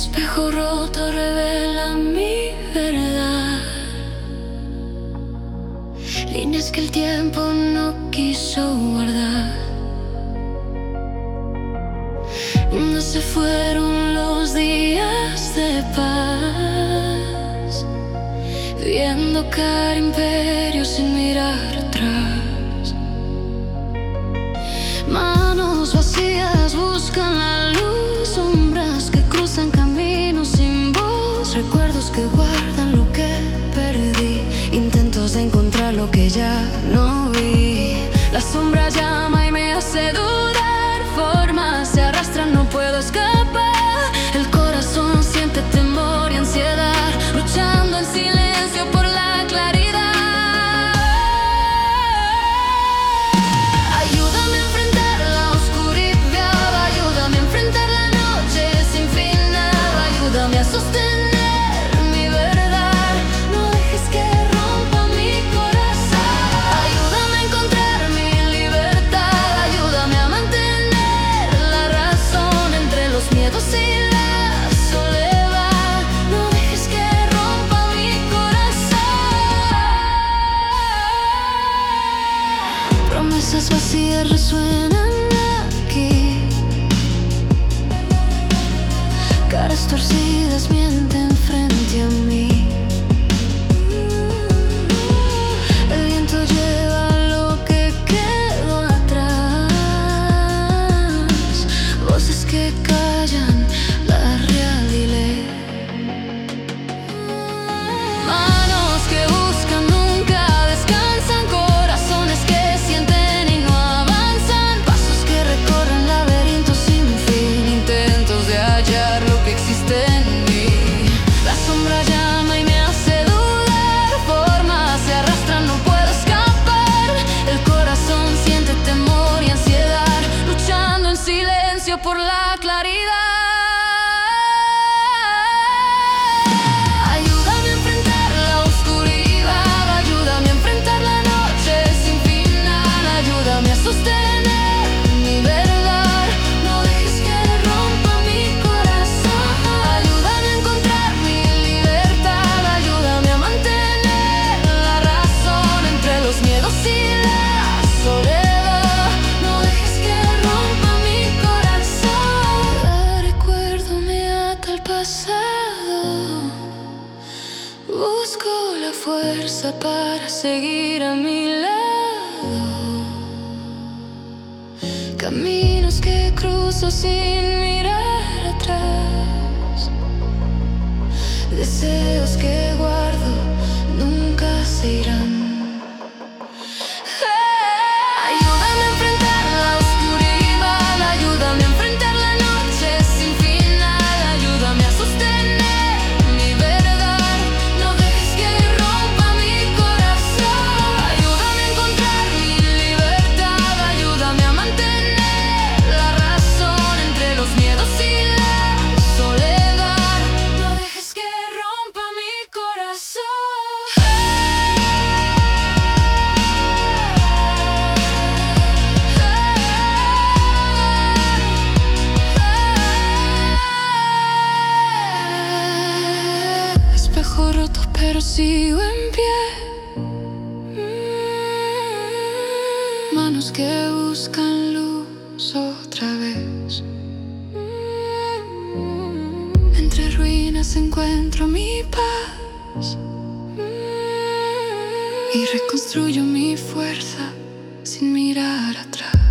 espejo roto revela mi verdad, líneas que el tiempo no quiso guardar. No se fueron los días de paz, viendo caer imperios sin mirar atrás. Manos vacías buscan la luz, sombras que cruzan caminos sin voz, recuerdos que guardan lo que perdí, intentos de encontrar lo que ya no vi. La sombra llama y me hace dudar, formas se arrastran, no puedo escapar. El corazón siente temor y ansiedad, luchando en silencio por la claridad. Ayúdame a enfrentar la oscuridad, ayúdame a enfrentar la noche sin final, ayúdame a sostener mi verdad, no dejes que rompa mi corazón. Ayúdame a encontrar mi libertad, ayúdame a mantener la razón entre los miedos y la soledad, no dejes que rompa mi corazón. Promesas vacías resuenan aquí, caras torcidas mienten frente a mí. El viento lleva lo que quedó atrás, voces que callan la realidad. Manos que buscan nunca descansan, corazones que sienten y no avanzan, pasos que recorren laberintos sin fin, intentos de hallar lo que existe en mí. La sombra llama y me hace dudar, formas se arrastran, no puedo escapar. El corazón siente temor y ansiedad, luchando en silencio por la claridad. Ayúdame a enfrentar la oscuridad, ayúdame a enfrentar la noche sin final, ayúdame a sostener mi verdad, no dejes que rompa mi corazón. Ayúdame a encontrar mi libertad, ayúdame a mantener la razón entre los miedos y la soledad, no dejes que rompa mi corazón. Cada recuerdo me ata al pasado, busco la fuerza para seguir a mi lado, caminos que cruzo sin mirar atrás, deseos que guardo nunca se irán. Ayúdame a enfrentar la oscuridad, ayúdame a enfrentar la noche sin final, ayúdame a sostener mi verdad, no dejes que rompa mi corazón. Ayúdame a encontrar mi libertad, ayúdame a mantener la razón entre los miedos y la soledad, no dejes que rompa mi corazón. Espejo roto pero sigo en pie, manos que buscan luz otra vez. Entre ruinas encuentro mi paz y reconstruyo mi fuerza sin mirar atrás.